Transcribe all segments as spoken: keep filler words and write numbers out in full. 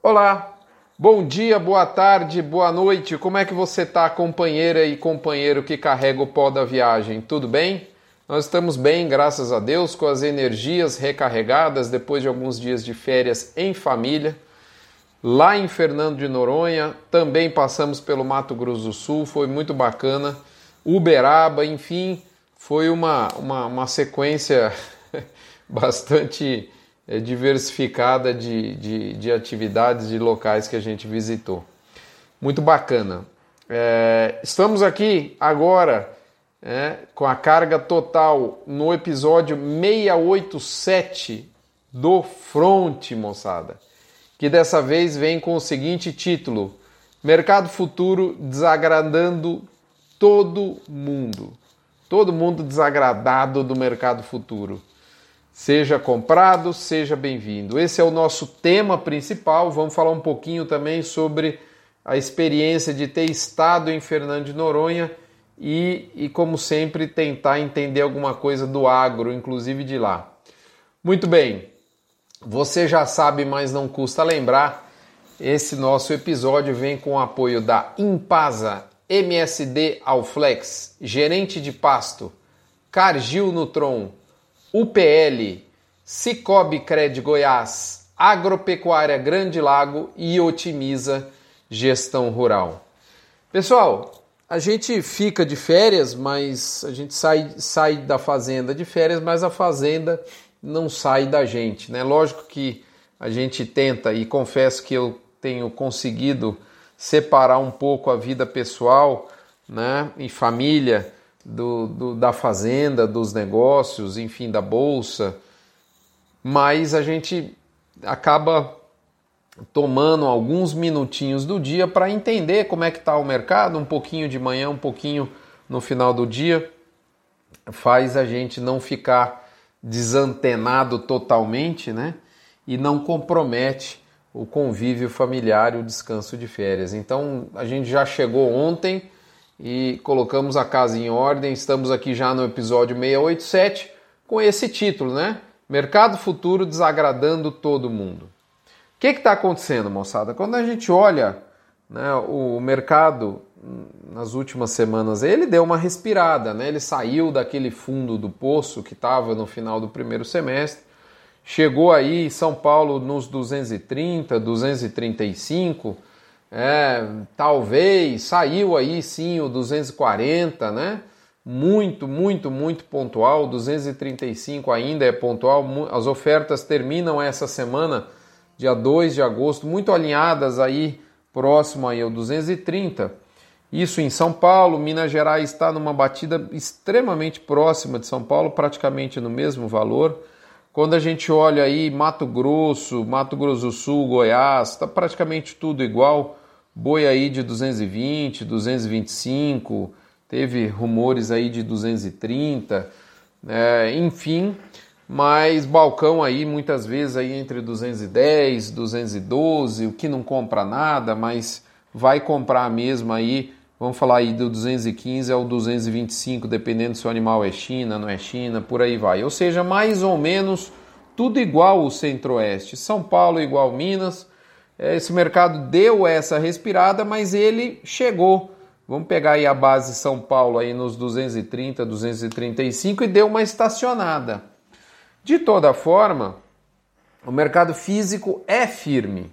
Olá, bom dia, boa tarde, boa noite, como é que você está, companheira e companheiro que carrega o pó da viagem? Tudo bem? Nós estamos bem, graças a Deus, com as energias recarregadas depois de alguns dias de férias em família. Lá em Fernando de Noronha, também passamos pelo Mato Grosso do Sul, foi muito bacana. Uberaba, enfim, foi uma, uma, uma sequência bastante é, diversificada de, de, de atividades, de locais que a gente visitou. Muito bacana. É, estamos aqui agora é, com a carga total no episódio seiscentos e oitenta e sete do Front, moçada, que dessa vez vem com o seguinte título: Mercado Futuro desagradando todo mundo. Todo mundo desagradado do mercado futuro. Seja comprado, seja bem-vindo. Esse é o nosso tema principal. Vamos falar um pouquinho também sobre a experiência de ter estado em Fernando de Noronha e, e como sempre, tentar entender alguma coisa do agro, inclusive de lá. Muito bem, você já sabe, mas não custa lembrar, esse nosso episódio vem com o apoio da Impasa, M S D Alflex, Gerente de Pasto, Cargill Nutron, U P L, Cicobi Cred Goiás, Agropecuária Grande Lago e Otimiza Gestão Rural. Pessoal, a gente fica de férias, mas a gente sai, sai da fazenda de férias, mas a fazenda não sai da gente, né? Lógico que a gente tenta, e confesso que eu tenho conseguido separar um pouco a vida pessoal, né, e família do, do, da fazenda, dos negócios, enfim, da bolsa, mas a gente acaba tomando alguns minutinhos do dia para entender como é que está o mercado, um pouquinho de manhã, um pouquinho no final do dia, faz a gente não ficar desantenado totalmente, né, e não compromete o convívio familiar e o descanso de férias. Então a gente já chegou ontem e colocamos a casa em ordem, estamos aqui já no episódio seiscentos e oitenta e sete com esse título, né? Mercado Futuro desagradando todo mundo. O que está acontecendo, moçada? Quando a gente olha, né, o mercado nas últimas semanas, ele deu uma respirada, né? Ele saiu daquele fundo do poço que estava no final do primeiro semestre, chegou aí São Paulo nos duzentos e trinta, duzentos e trinta e cinco, é, talvez saiu aí sim o duzentos e quarenta, né? Muito, muito, muito pontual. duzentos e trinta e cinco ainda é pontual. As ofertas terminam essa semana, dia dois de agosto, muito alinhadas aí, próximo aí ao duzentos e trinta. Isso em São Paulo. Minas Gerais está numa batida extremamente próxima de São Paulo, praticamente no mesmo valor. Quando a gente olha aí Mato Grosso, Mato Grosso do Sul, Goiás, está praticamente tudo igual. Boi aí de duzentos e vinte, duzentos e vinte e cinco, teve rumores aí de duzentos e trinta, é, enfim, mas balcão aí muitas vezes aí entre duzentos e dez, duzentos e doze, o que não compra nada, mas vai comprar mesmo aí, vamos falar aí do duzentos e quinze ao duzentos e vinte e cinco, dependendo se o animal é China, não é China, por aí vai. Ou seja, mais ou menos tudo igual o Centro-Oeste. São Paulo igual Minas. Esse mercado deu essa respirada, mas ele chegou. Vamos pegar aí a base São Paulo aí nos duzentos e trinta, duzentos e trinta e cinco e deu uma estacionada. De toda forma, o mercado físico é firme,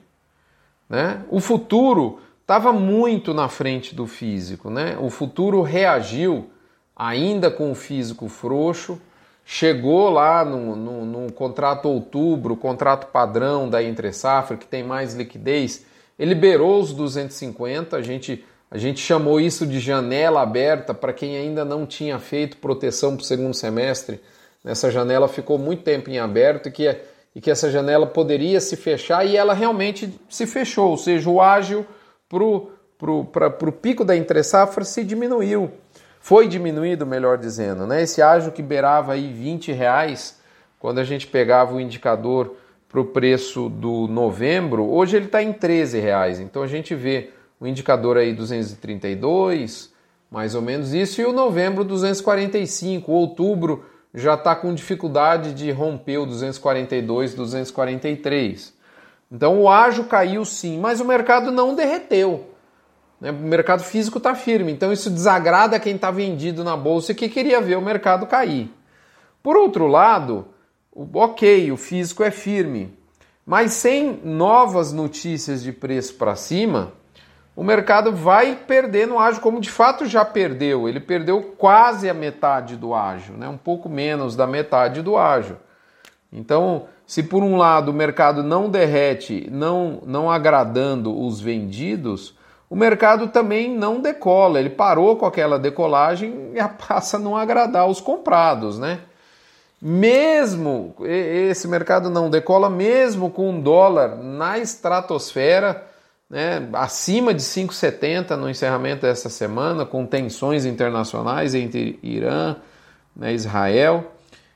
né? O futuro estava muito na frente do físico, né? O futuro reagiu ainda com o físico frouxo, chegou lá no, no, no contrato outubro, contrato padrão da Entre Safra, que tem mais liquidez, ele beirou os duzentos e cinquenta, a gente, a gente chamou isso de janela aberta para quem ainda não tinha feito proteção para o segundo semestre. Essa janela ficou muito tempo em aberto e que, e que essa janela poderia se fechar e ela realmente se fechou, ou seja, o ágio para o pico da Entre Safra se diminuiu. Foi diminuído, melhor dizendo, né? Esse ágio que beirava aí vinte reais, quando a gente pegava o indicador para o preço do novembro, hoje ele está em treze reais. Então a gente vê o indicador aí duzentos e trinta e dois, mais ou menos isso, e o novembro duzentos e quarenta e cinco, o outubro já está com dificuldade de romper o duzentos e quarenta e dois, duzentos e quarenta e três. Então o ágio caiu sim, mas o mercado não derreteu. O mercado físico está firme, então isso desagrada quem está vendido na bolsa e que queria ver o mercado cair. Por outro lado, ok, o físico é firme, mas sem novas notícias de preço para cima, o mercado vai perder no ágio, como de fato já perdeu. Ele perdeu quase a metade do ágio, né? Um pouco menos da metade do ágio. Então, se por um lado o mercado não derrete, não, não agradando os vendidos, o mercado também não decola, ele parou com aquela decolagem e passa a não agradar os comprados, né? Mesmo esse mercado não decola, mesmo com um dólar na estratosfera, né, acima de cinco vírgula setenta no encerramento dessa semana, com tensões internacionais entre Irã, né, Israel.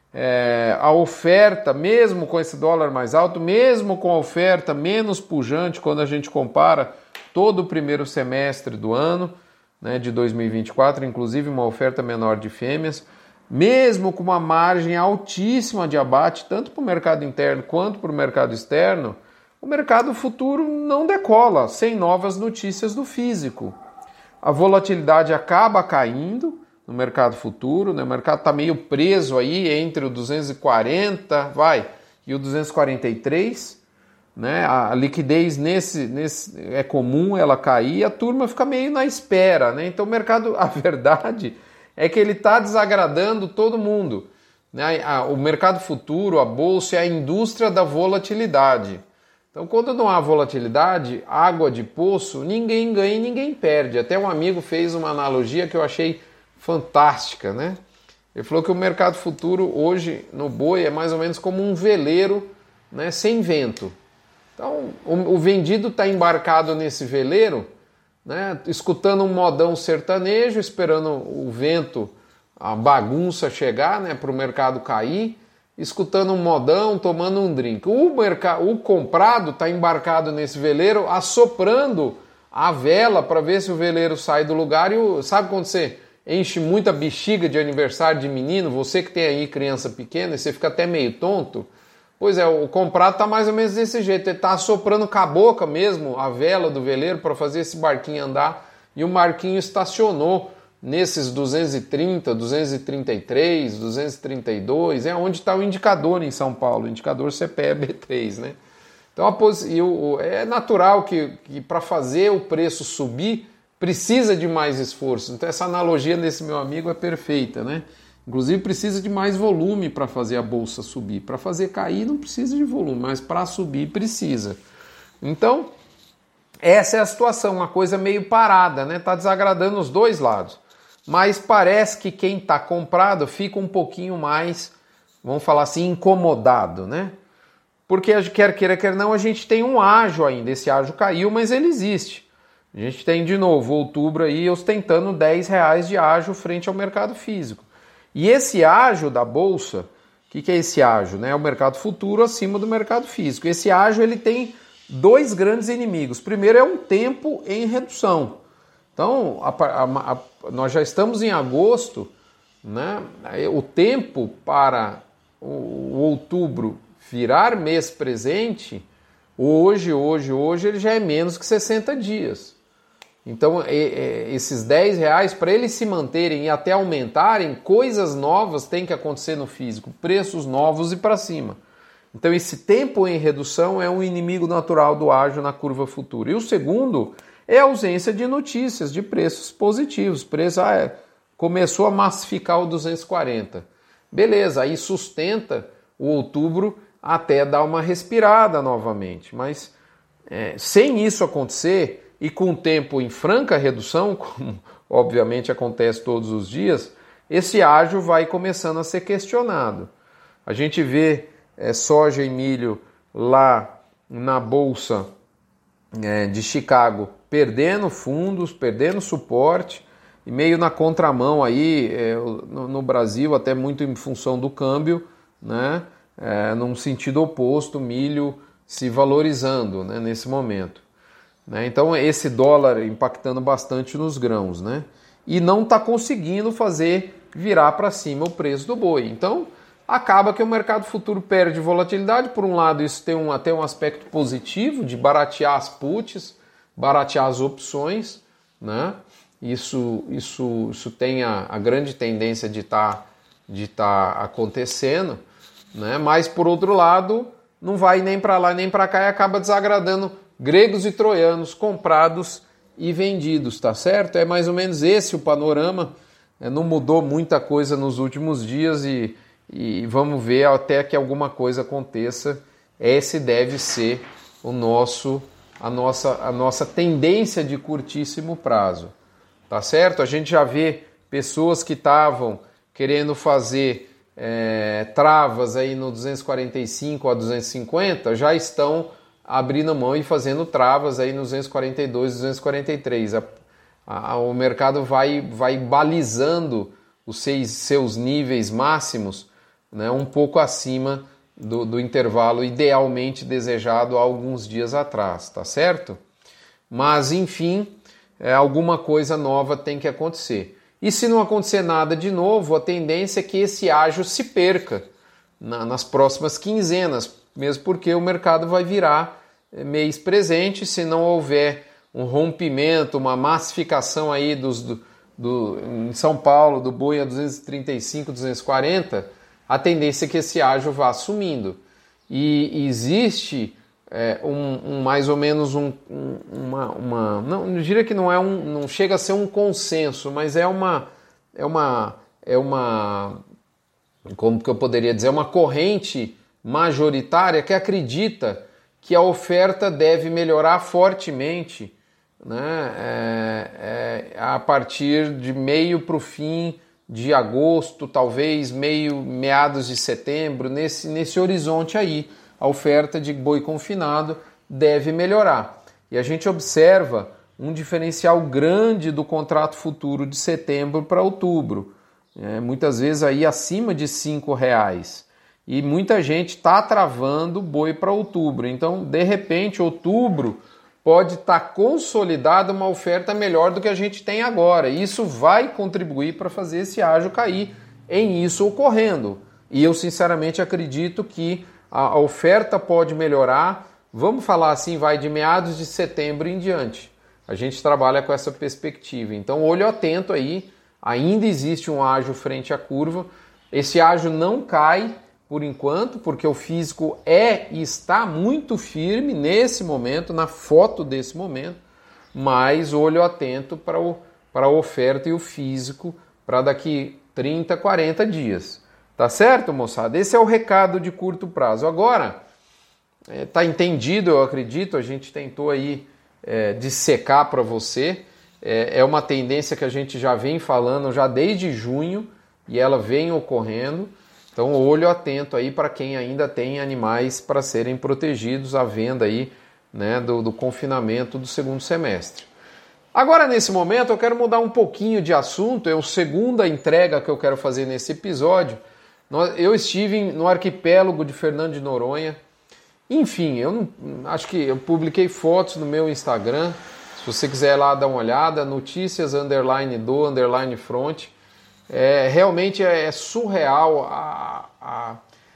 É, a oferta, mesmo com esse dólar mais alto, mesmo com a oferta menos pujante quando a gente compara todo o primeiro semestre do ano, né, de dois mil e vinte e quatro, inclusive uma oferta menor de fêmeas, mesmo com uma margem altíssima de abate, tanto para o mercado interno quanto para o mercado externo, o mercado futuro não decola sem novas notícias do físico. A volatilidade acaba caindo no mercado futuro, né? O mercado está meio preso aí entre o duzentos e quarenta vai, e o duzentos e quarenta e três, né? A liquidez nesse, nesse é comum ela cair, a turma fica meio na espera, né? Então o mercado, a verdade é que ele está desagradando todo mundo, né? O mercado futuro, a bolsa, é a indústria da volatilidade. Então, quando não há volatilidade, água de poço, ninguém ganha e ninguém perde. Até um amigo fez uma analogia que eu achei fantástica, né? Ele falou que o mercado futuro hoje no boi é mais ou menos como um veleiro, né, sem vento. Então, o, o vendido está embarcado nesse veleiro, né, escutando um modão sertanejo, esperando o vento, a bagunça chegar, né, para o mercado cair, escutando um modão, tomando um drink. O, merc- o comprado está embarcado nesse veleiro, assoprando a vela para ver se o veleiro sai do lugar. E o, sabe quando você enche muita bexiga de aniversário de menino, você que tem aí criança pequena, e você fica até meio tonto? Pois é, o comprado está mais ou menos desse jeito. Ele está assoprando com a boca mesmo a vela do veleiro para fazer esse barquinho andar. E o barquinho estacionou nesses duzentos e trinta, duzentos e trinta e três, duzentos e trinta e dois, é onde está o indicador em São Paulo, o indicador C P E B três, né? Então a pos... e o... é natural que, que para fazer o preço subir precisa de mais esforço. Então essa analogia desse meu amigo é perfeita, né? Inclusive precisa de mais volume para fazer a bolsa subir. Para fazer cair não precisa de volume, mas para subir precisa. Então essa é a situação, uma coisa meio parada, né? Está desagradando os dois lados. Mas parece que quem está comprado fica um pouquinho mais, vamos falar assim, incomodado, né? Porque quer queira, quer não, a gente tem um ágio ainda. Esse ágio caiu, mas ele existe. A gente tem, de novo, outubro aí ostentando dez reais de ágio frente ao mercado físico. E esse ágio da Bolsa, o que, que é esse ágio? Né? É o mercado futuro acima do mercado físico. Esse ágio ele tem dois grandes inimigos. Primeiro é um tempo em redução. Então, a, a, a, nós já estamos em agosto, né? O tempo para o, o outubro virar mês presente, hoje, hoje, hoje, ele já é menos que sessenta dias. Então, é, é, esses dez reais, para eles se manterem e até aumentarem, coisas novas têm que acontecer no físico, preços novos e para cima. Então, esse tempo em redução é um inimigo natural do ágio na curva futura. E o segundo é a ausência de notícias, de preços positivos. Preço ah, é, começou a massificar o duzentos e quarenta. Beleza, aí sustenta o outubro até dar uma respirada novamente. Mas é, sem isso acontecer e com o tempo em franca redução, como obviamente acontece todos os dias, esse ágio vai começando a ser questionado. A gente vê é, soja e milho lá na Bolsa é, de Chicago perdendo fundos, perdendo suporte, e meio na contramão aí, é, no, no Brasil, até muito em função do câmbio, né, é, num sentido oposto, milho se valorizando, né, nesse momento. Né, então esse dólar impactando bastante nos grãos, né, e não está conseguindo fazer virar para cima o preço do boi. Então acaba que o mercado futuro perde volatilidade. Por um lado, isso tem um, até um aspecto positivo de baratear as puts, baratear as opções, né? Isso, isso, isso tem a, a grande tendência de estar de tá acontecendo, né? Mas, por outro lado, não vai nem para lá nem para cá e acaba desagradando gregos e troianos comprados e vendidos, tá certo? É mais ou menos esse o panorama. É, não mudou muita coisa nos últimos dias e, e vamos ver até que alguma coisa aconteça. Esse deve ser o nosso, a, nossa, a nossa tendência de curtíssimo prazo, tá certo? A gente já vê pessoas que estavam querendo fazer é, travas aí no duzentos e quarenta e cinco a duzentos e cinquenta, já estão abrindo mão e fazendo travas aí no duzentos e quarenta e dois, duzentos e quarenta e três. A, a, o mercado vai, vai balizando os seis, seus níveis máximos, né, um pouco acima do, do intervalo idealmente desejado há alguns dias atrás, tá certo? Mas, enfim, é, alguma coisa nova tem que acontecer. E se não acontecer nada de novo, a tendência é que esse ágio se perca na, nas próximas quinzenas, mesmo porque o mercado vai virar mês presente. Se não houver um rompimento, uma massificação aí dos, do, do, em São Paulo, do boi a duzentos e trinta e cinco, duzentos e quarenta, a tendência é que esse ágio vá sumindo. E, e existe é, um, um mais ou menos um, um, uma, uma... Não, eu diria que não, é um, não chega a ser um consenso, mas é uma... É uma, é uma como que eu poderia dizer? Uma corrente majoritária que acredita que a oferta deve melhorar fortemente, né, é, é, a partir de meio para o fim de agosto, talvez meio, meados de setembro, nesse, nesse horizonte aí, a oferta de boi confinado deve melhorar. E a gente observa um diferencial grande do contrato futuro de setembro para outubro, é, muitas vezes aí acima de cinco reais. E muita gente está travando boi para outubro. Então, de repente, outubro pode estar tá consolidada uma oferta melhor do que a gente tem agora. Isso vai contribuir para fazer esse ágio cair em isso ocorrendo. E eu, sinceramente, acredito que a oferta pode melhorar. Vamos falar assim, vai de meados de setembro em diante. A gente trabalha com essa perspectiva. Então, olho atento aí. Ainda existe um ágio frente à curva. Esse ágio não cai por enquanto, porque o físico é e está muito firme nesse momento, na foto desse momento, mas olho atento para, o, para a oferta e o físico para daqui trinta, quarenta dias. Tá certo, moçada? Esse é o recado de curto prazo. Agora, é, tá entendido, eu acredito, a gente tentou aí é, dissecar para você. É, é uma tendência que a gente já vem falando já desde junho e ela vem ocorrendo. Então, olho atento aí para quem ainda tem animais para serem protegidos à venda aí, né, do, do confinamento do segundo semestre. Agora, nesse momento, eu quero mudar um pouquinho de assunto. É a segunda entrega que eu quero fazer nesse episódio. Eu estive no arquipélago de Fernando de Noronha. Enfim, eu não, acho que eu publiquei fotos no meu Instagram. Se você quiser lá dar uma olhada, notícias underline do underline front. É, realmente é surreal a, a,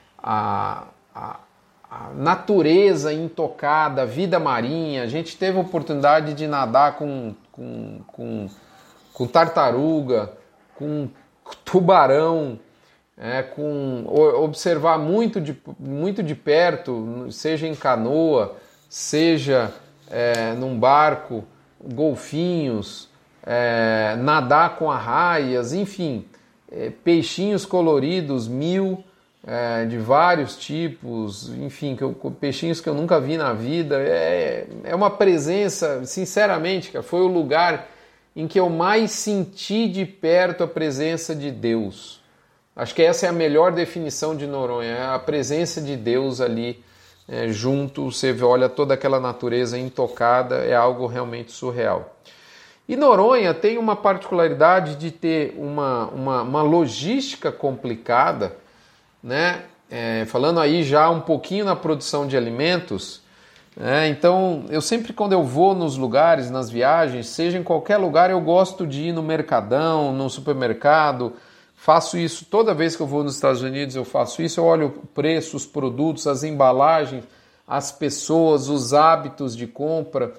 a, a, a natureza intocada, a vida marinha. A gente teve a oportunidade de nadar com, com, com, com tartaruga, com tubarão, é, com, observar muito de, muito de perto, seja em canoa, seja é, num barco, golfinhos, É, nadar com arraias, enfim, é, peixinhos coloridos, mil, é, de vários tipos, enfim, que eu, peixinhos que eu nunca vi na vida. É, é uma presença, sinceramente, cara, foi o lugar em que eu mais senti de perto a presença de Deus. Acho que essa é a melhor definição de Noronha, é a presença de Deus ali é, junto. Você olha toda aquela natureza intocada, é algo realmente surreal. E Noronha tem uma particularidade de ter uma, uma, uma logística complicada, né? É, falando aí já um pouquinho na produção de alimentos, né? Então eu sempre, quando eu vou nos lugares, nas viagens, seja em qualquer lugar, eu gosto de ir no mercadão, no supermercado, faço isso toda vez que eu vou nos Estados Unidos, eu faço isso, eu olho o preço, os produtos, as embalagens, as pessoas, os hábitos de compra.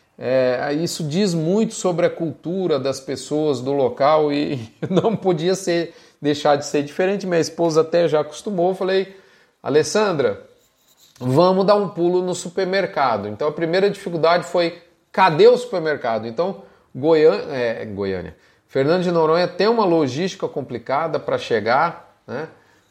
É, isso diz muito sobre a cultura das pessoas do local e não podia ser, deixar de ser diferente. Minha esposa até já acostumou. Eu falei, Alessandra, vamos dar um pulo no supermercado. Então a primeira dificuldade foi, cadê o supermercado? Então Goiânia, é, Goiânia, Fernando de Noronha tem uma logística complicada para chegar, né?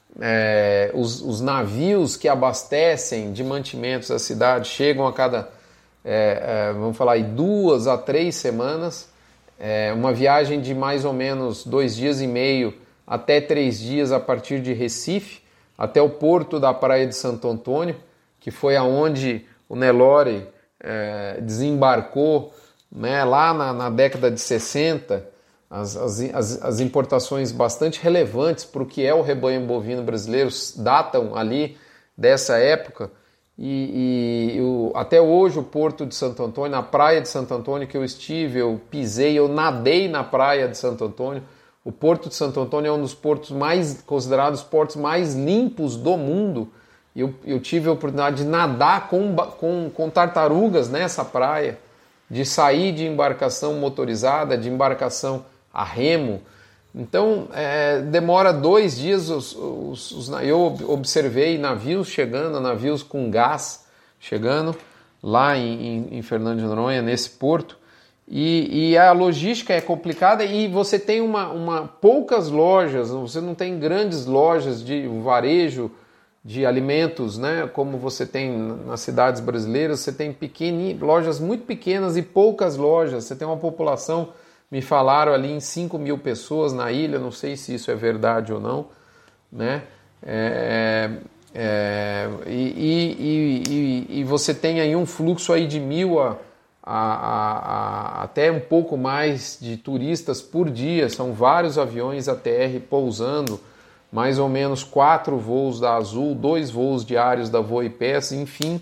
É, os, os navios que abastecem de mantimentos a cidade chegam a cada, é, é, vamos falar aí, duas a três semanas, é, uma viagem de mais ou menos dois dias e meio até três dias a partir de Recife, até o porto da Praia de Santo Antônio, que foi aonde o Nelore é, desembarcou, né, lá na, na década de sessenta, as, as, as importações bastante relevantes para o que é o rebanho bovino brasileiro datam ali dessa época, e, e o, até hoje o porto de Santo Antônio, na praia de Santo Antônio que eu estive, eu pisei, eu nadei na praia de Santo Antônio. O porto de Santo Antônio é um dos portos mais considerados portos mais limpos do mundo. Eu, eu tive a oportunidade de nadar com, com, com tartarugas nessa praia, de sair de embarcação motorizada, de embarcação a remo. Então, é, demora dois dias, os, os, os, eu observei navios chegando, navios com gás chegando lá em, em, em Fernando de Noronha, nesse porto, e, e a logística é complicada e você tem uma, uma, poucas lojas, você não tem grandes lojas de varejo de alimentos, né, como você tem nas cidades brasileiras. Você tem pequeni, lojas muito pequenas e poucas lojas, você tem uma população, me falaram ali em cinco mil pessoas na ilha, não sei se isso é verdade ou não, né? É, é, e, e, e, e você tem aí um fluxo aí de mil a, a, a, a até um pouco mais de turistas por dia, são vários aviões A T R pousando, mais ou menos quatro voos da Azul, dois voos diários da Voipes, enfim,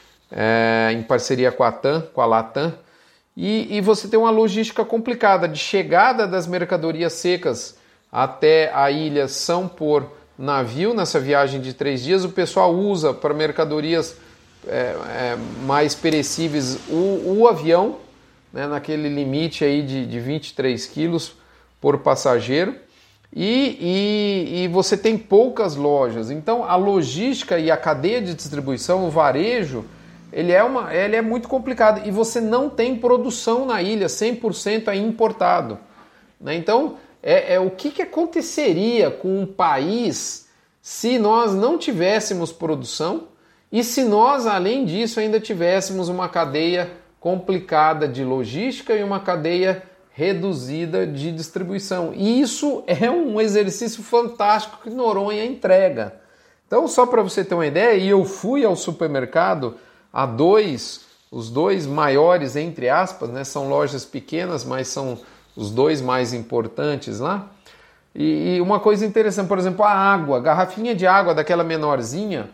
é, em parceria com a TAM, com a Latam. E, e você tem uma logística complicada de chegada das mercadorias secas até a ilha são por navio, nessa viagem de três dias. O pessoal usa para mercadorias é, é, mais perecíveis o, o avião, né, naquele limite aí de, de vinte e três quilos por passageiro. E, e, e você tem poucas lojas. Então a logística e a cadeia de distribuição, o varejo, Ele é, uma, ele é muito complicado e você não tem produção na ilha, cem por cento é importado. Né? Então, é, é, o que, que aconteceria com um país se nós não tivéssemos produção e se nós, além disso, ainda tivéssemos uma cadeia complicada de logística e uma cadeia reduzida de distribuição. E isso é um exercício fantástico que Noronha entrega. Então, só para você ter uma ideia, e eu fui ao supermercado há dois, os dois maiores, entre aspas, né, são lojas pequenas, mas são os dois mais importantes lá. E, e uma coisa interessante, por exemplo, a água, garrafinha de água daquela menorzinha,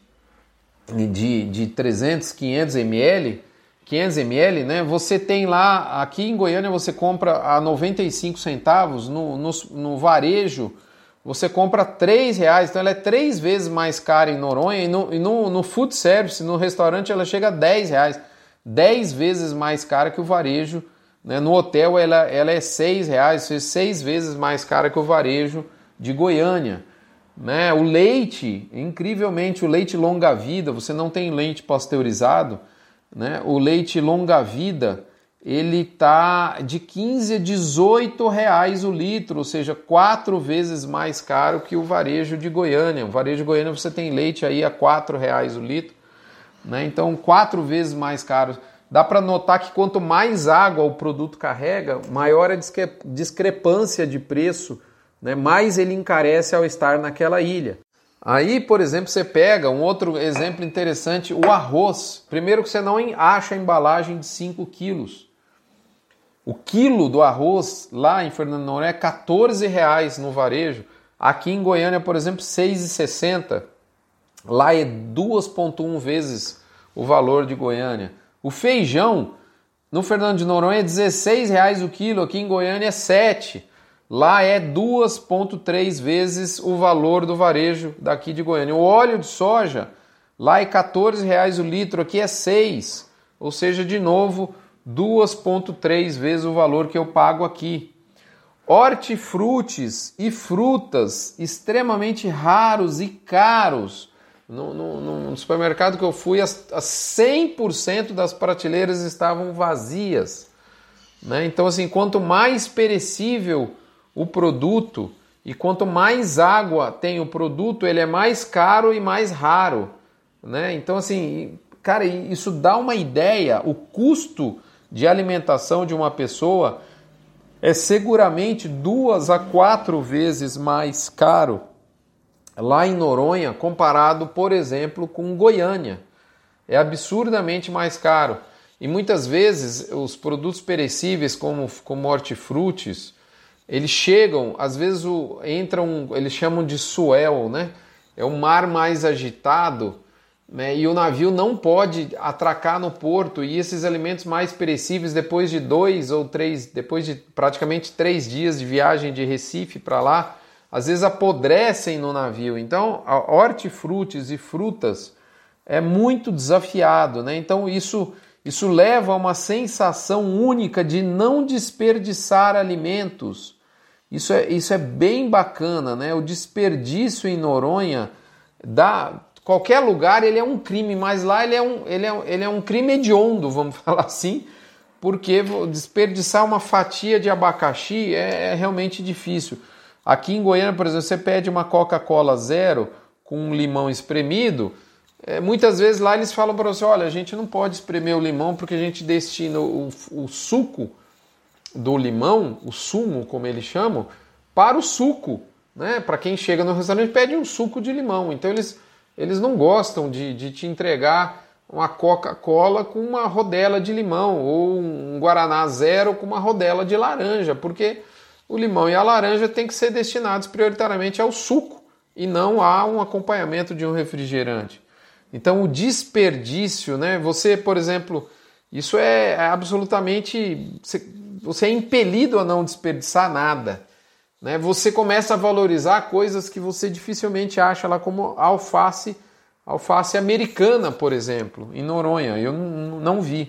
de, de trezentos, quinhentos mililitros, quinhentos mililitros, né, você tem lá, aqui em Goiânia você compra a noventa e cinco centavos, no, no, no varejo você compra três reais, então ela é três vezes mais cara em Noronha, e no, e no, no food service, no restaurante, ela chega a dez reais, dez vezes mais cara que o varejo, né? No hotel ela, ela é seis reais, seis vezes mais cara que o varejo de Goiânia. Né? O leite, incrivelmente, o leite longa-vida, você não tem leite pasteurizado, né? O leite longa-vida, ele está de quinze a dezoito reais o litro, ou seja, quatro vezes mais caro que o varejo de Goiânia. O varejo de Goiânia você tem leite aí a quatro reais o litro, né? Então quatro vezes mais caro. Dá para notar que quanto mais água o produto carrega, maior a discrepância de preço, né? Mais ele encarece ao estar naquela ilha. Aí, por exemplo, você pega um outro exemplo interessante, o arroz. Primeiro que você não acha a embalagem de cinco quilos. O quilo do arroz lá em Fernando de Noronha é quatorze reais no varejo. Aqui em Goiânia, por exemplo, seis reais e sessenta centavos. Lá é duas vírgula um vezes o valor de Goiânia. O feijão no Fernando de Noronha é dezesseis reais o quilo, aqui em Goiânia é sete reais. lá é duas vírgula três vezes o valor do varejo daqui de Goiânia. O óleo de soja, lá é quatorze reais o litro, aqui é seis. Ou seja, de novo, duas vírgula três vezes o valor que eu pago aqui. Hortifrutis e frutas extremamente raros e caros. No, no, no supermercado que eu fui, as, as cem por cento das prateleiras estavam vazias. Né? Então, assim, quanto mais perecível o produto e quanto mais água tem o produto, ele é mais caro e mais raro. Né? Então, assim, cara, isso dá uma ideia. O custo de alimentação de uma pessoa é seguramente duas a quatro vezes mais caro lá em Noronha, comparado, por exemplo, com Goiânia. É absurdamente mais caro. E muitas vezes os produtos perecíveis, como, como hortifrutis, eles chegam, às vezes o, entram, eles chamam de swell, né? É um mar mais agitado, né? E o navio não pode atracar no porto, e esses alimentos mais perecíveis, depois de dois ou três, depois de praticamente três dias de viagem de Recife para lá, às vezes apodrecem no navio. Então, hortifrutis e frutas é muito desafiado, né? Então, isso, isso leva a uma sensação única de não desperdiçar alimentos. Isso é, isso é bem bacana, né? O desperdício em Noronha, dá, qualquer lugar ele é um crime, mas lá ele é um, ele é, ele é um crime hediondo, vamos falar assim, porque desperdiçar uma fatia de abacaxi é, é realmente difícil. Aqui em Goiânia, por exemplo, você pede uma Coca-Cola zero com um limão espremido, é, muitas vezes lá eles falam para você, olha, a gente não pode espremer o limão porque a gente destina o, o suco do limão, o sumo, como eles chamam, para o suco. Né? Para quem chega no restaurante pede um suco de limão. Então eles, eles não gostam de, de te entregar uma Coca-Cola com uma rodela de limão ou um Guaraná zero com uma rodela de laranja, porque o limão e a laranja têm que ser destinados prioritariamente ao suco e não a um acompanhamento de um refrigerante. Então o desperdício, né? Você, por exemplo, isso é absolutamente... Você, você é impelido a não desperdiçar nada. Né? Você começa a valorizar coisas que você dificilmente acha lá, como alface, alface americana, por exemplo, em Noronha. Eu não, não vi.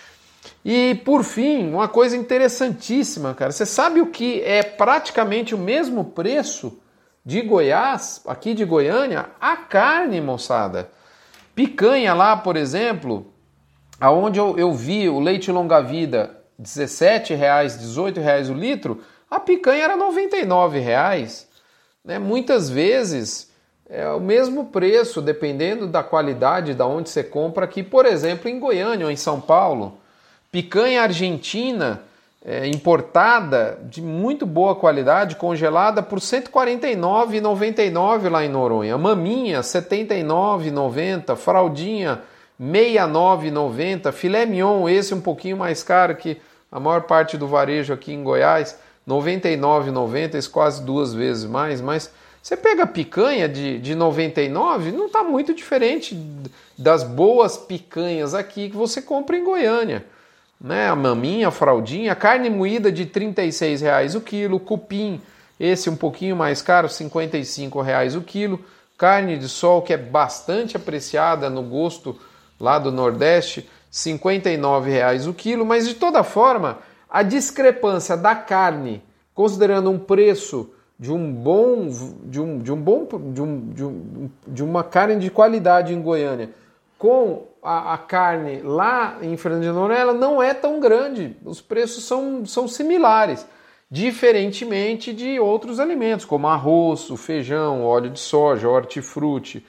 E, por fim, uma coisa interessantíssima, cara. Você sabe o que é praticamente o mesmo preço de Goiás, aqui de Goiânia? A carne, moçada. Picanha lá, por exemplo, aonde eu, eu vi o leite longa-vida dezessete reais, dezoito reais o litro, a picanha era noventa e nove reais. Né? Muitas vezes é o mesmo preço, dependendo da qualidade da onde você compra aqui, por exemplo, em Goiânia ou em São Paulo. Picanha argentina é, importada de muito boa qualidade, congelada por cento e quarenta e nove reais e noventa e nove centavos lá em Noronha. Maminha, setenta e nove reais e noventa centavos. Fraldinha, sessenta e nove reais e noventa centavos. Filé mignon, esse um pouquinho mais caro que a maior parte do varejo aqui em Goiás, noventa e nove reais e noventa centavos, quase duas vezes mais. Mas você pega a picanha de, de noventa e nove reais, não está muito diferente das boas picanhas aqui que você compra em Goiânia. Né, a maminha, a fraldinha, carne moída de trinta e seis reais o quilo, cupim, esse um pouquinho mais caro, cinquenta e cinco reais o quilo, carne de sol, que é bastante apreciada no gosto lá do Nordeste, cinquenta e nove reais o quilo, mas de toda forma, a discrepância da carne, considerando um preço de um bom, de um, de um bom, de, um, de, um, de uma carne de qualidade em Goiânia, com a, a carne lá em Fernando de Noronha, ela não é tão grande. Os preços são, são similares, diferentemente de outros alimentos, como arroz, o feijão, óleo de soja, hortifruti,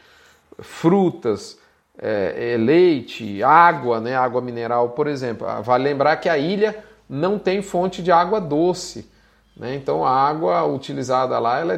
frutas, é, leite, água, né, água mineral, por exemplo. Vale lembrar que a ilha não tem fonte de água doce. Né? Então a água utilizada lá ela é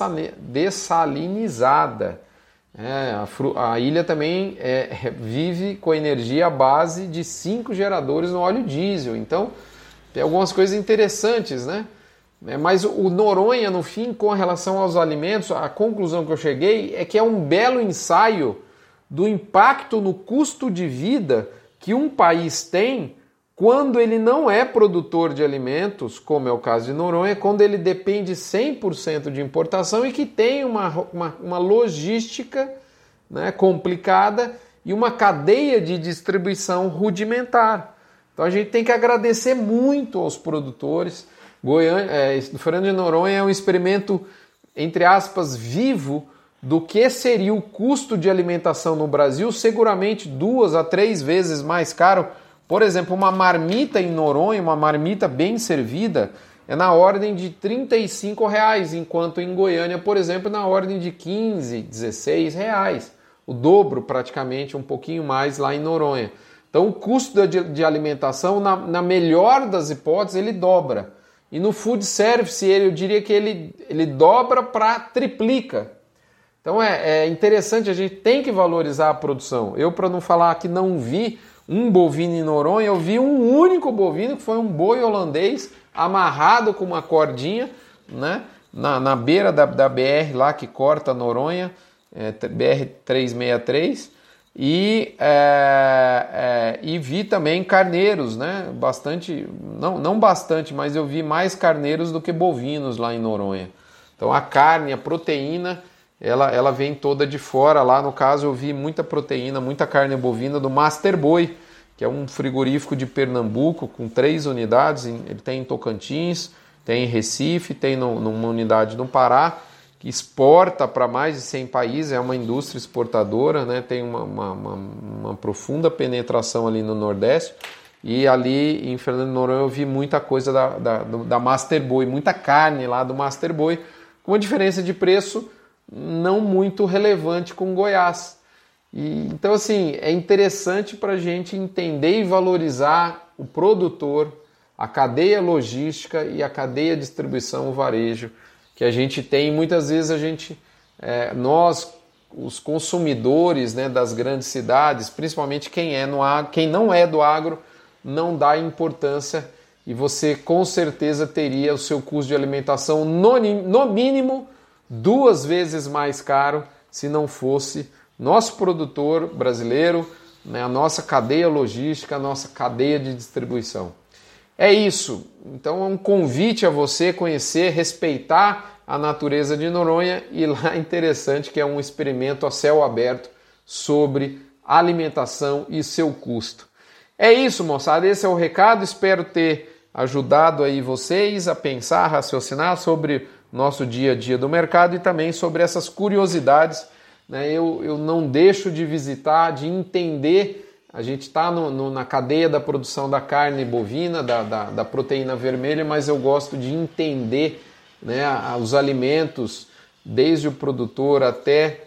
dessalinizada. É, a, fru- a ilha também é, vive com energia à base de cinco geradores no óleo diesel. Então, tem algumas coisas interessantes, né? É, mas o Noronha, no fim, com relação aos alimentos, a conclusão que eu cheguei é que é um belo ensaio do impacto no custo de vida que um país tem Quando ele não é produtor de alimentos, como é o caso de Noronha, quando ele depende cem por cento de importação e que tem uma, uma, uma logística, né, complicada e uma cadeia de distribuição rudimentar. Então a gente tem que agradecer muito aos produtores. Goiânia, é, Fernando de Noronha é um experimento, entre aspas, vivo do que seria o custo de alimentação no Brasil, seguramente duas a três vezes mais caro. Por exemplo, uma marmita em Noronha, uma marmita bem servida, é na ordem de trinta e cinco reais, enquanto em Goiânia, por exemplo, na ordem de quinze, dezesseis reais. O dobro, praticamente, um pouquinho mais lá em Noronha. Então, o custo de, de alimentação, na, na melhor das hipóteses, ele dobra. E no food service, ele, eu diria que ele, ele dobra para triplica. Então, é, é interessante, a gente tem que valorizar a produção. Eu, para não falar que não vi um bovino em Noronha, eu vi um único bovino, que foi um boi holandês, amarrado com uma cordinha, né, na, na beira da, da B R lá que corta Noronha, é, B R trezentos e sessenta e três, e, é, é, e vi também carneiros, né, bastante, não, não bastante, mas eu vi mais carneiros do que bovinos lá em Noronha. Então a carne, a proteína, ela, ela vem toda de fora. Lá no caso eu vi muita proteína, muita carne bovina do Master Boi, que é um frigorífico de Pernambuco com três unidades. Ele tem em Tocantins, tem em Recife, tem no, numa unidade no Pará, que exporta para mais de cem países, é uma indústria exportadora, né? Tem uma, uma, uma, uma profunda penetração ali no Nordeste. E ali em Fernando de Noronha eu vi muita coisa da, da, da Master Boi, muita carne lá do Master Boi, com uma diferença de preço não muito relevante com Goiás. E, então, assim, é interessante para a gente entender e valorizar o produtor, a cadeia logística e a cadeia de distribuição, o varejo, que a gente tem. Muitas vezes a gente, é, nós, os consumidores, né, das grandes cidades, principalmente quem, é no agro, quem não é do agro, não dá importância, e você com certeza teria o seu custo de alimentação no, no mínimo duas vezes mais caro se não fosse nosso produtor brasileiro, né, a nossa cadeia logística, a nossa cadeia de distribuição. É isso. Então é um convite a você conhecer, respeitar a natureza de Noronha, e lá é interessante que é um experimento a céu aberto sobre alimentação e seu custo. É isso, moçada. Esse é o recado. Espero ter ajudado aí vocês a pensar, a raciocinar sobre nosso dia a dia do mercado e também sobre essas curiosidades, né? Eu, eu não deixo de visitar, de entender. A gente está na cadeia da produção da carne bovina, da, da, da proteína vermelha, mas eu gosto de entender, né, os alimentos, desde o produtor até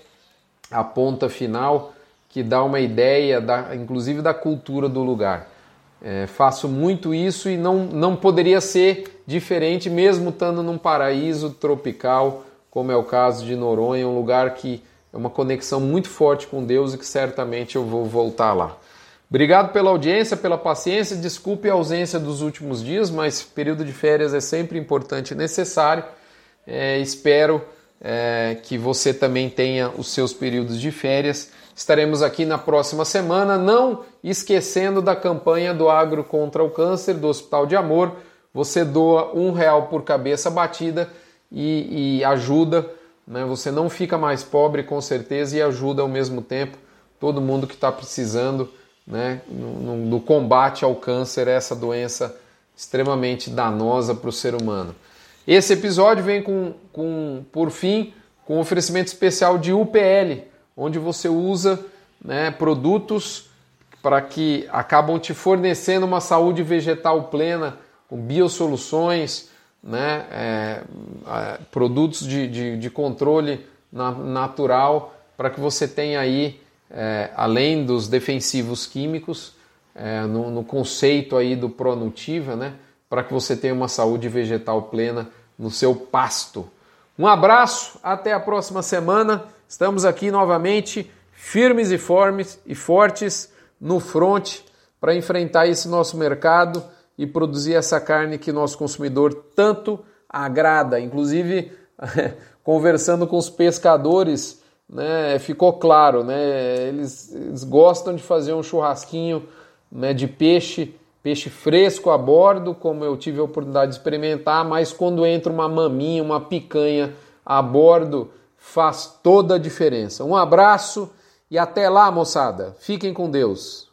a ponta final, que dá uma ideia, da, inclusive da cultura do lugar. É, faço muito isso e não, não poderia ser diferente, mesmo estando num paraíso tropical, como é o caso de Noronha, um lugar que é uma conexão muito forte com Deus e que certamente eu vou voltar lá. Obrigado pela audiência, pela paciência. Desculpe a ausência dos últimos dias, mas período de férias é sempre importante e necessário. É, espero é, que você também tenha os seus períodos de férias. Estaremos aqui na próxima semana, não esquecendo da campanha do Agro contra o Câncer, do Hospital de Amor. Você doa um real por cabeça batida e, e ajuda, né? Você não fica mais pobre, com certeza, e ajuda ao mesmo tempo todo mundo que está precisando, né, no, no combate ao câncer, essa doença extremamente danosa para o ser humano. Esse episódio vem com, com, por fim, com um oferecimento especial de U P L, onde você usa, né, produtos para que acabam te fornecendo uma saúde vegetal plena, com biosoluções, né, é, é, produtos de, de, de controle na, natural, para que você tenha aí, É, além dos defensivos químicos, é, no, no conceito aí do Pronutiva, né, para que você tenha uma saúde vegetal plena no seu pasto. Um abraço, até a próxima semana. Estamos aqui novamente, firmes e, formes, e fortes no front para enfrentar esse nosso mercado e produzir essa carne que nosso consumidor tanto agrada. Inclusive, conversando com os pescadores, né, ficou claro, né, eles, eles gostam de fazer um churrasquinho, né, de peixe peixe fresco a bordo, como eu tive a oportunidade de experimentar, mas quando entra uma maminha, uma picanha a bordo, faz toda a diferença. Um abraço e até lá, moçada. Fiquem com Deus.